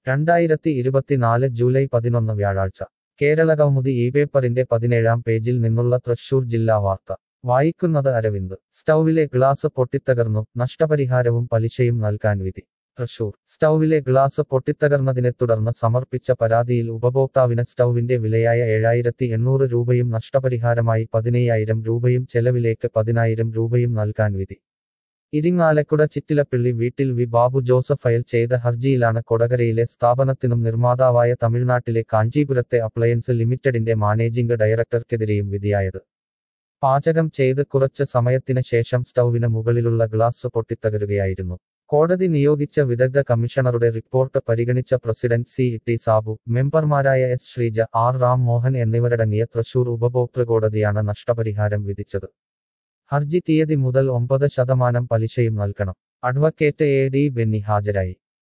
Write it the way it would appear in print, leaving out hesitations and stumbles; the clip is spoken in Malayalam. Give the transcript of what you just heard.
2024 ജൂലൈ 11 വ്യാഴാഴ്ച കേരളകൗമുദി ഈ പേപ്പറിന്റെ 17-ാം പേജിൽ നിന്നുള്ള തൃശൂർ ജില്ലാ വാർത്ത വായിക്കുന്നത് അരവിന്ദ് സ്റ്റൗവിലെ ഗ്ലാസ് പൊട്ടിത്തകർന്നു നഷ്ടപരിഹാരവും പലിശയും നൽകാൻ വിധി തൃശൂർ സ്റ്റൗവിലെ ഗ്ലാസ് പൊട്ടിത്തകർന്നതിനെ തുടർന്ന് സമർപ്പിച്ച പരാതിയിൽ ഉപഭോക്താവിന് സ്റ്റൗവിന്റെ വിലയായ 7,800 രൂപയും നഷ്ടപരിഹാരമായി 15,000 രൂപയും ചെലവിലേക്ക് 10,000 രൂപയും നൽകാൻ വിധി ഇരിങ്ങാലക്കുട ചിറ്റിലപ്പിള്ളി വീട്ടിൽ വി ബാബു ജോസഫ് ഫയൽ ചെയ്ത ഹർജിയിലാണ് കൊടകരയിലെ സ്ഥാപനത്തിനും നിർമ്മാതാവായ തമിഴ്നാട്ടിലെ കാഞ്ചീപുരത്തെ അപ്ലയൻസ് ലിമിറ്റഡിന്റെ മാനേജിംഗ് ഡയറക്ടർക്കെതിരെയും വിധിയായത് പാചകം ചെയ്ത് കുറച്ച് സമയത്തിന് ശേഷം സ്റ്റൗവിന് മുകളിലുള്ള ഗ്ലാസ് പൊട്ടിത്തകരുകയായിരുന്നു കോടതി നിയോഗിച്ച വിദഗ്ധ കമ്മീഷണറുടെ റിപ്പോർട്ട് പരിഗണിച്ച പ്രസിഡന്റ് CT സാബു മെമ്പർമാരായ S ശ്രീജ R റാം മോഹൻ എന്നിവരടങ്ങിയ തൃശൂർ ഉപഭോക്തൃ കോടതിയാണ് നഷ്ടപരിഹാരം വിധിച്ചത് ഹർജി തീയതി മുതൽ 9% പലിശയും നൽകണം അഡ്വക്കേറ്റ് AD ബെന്നി ഹാജരായി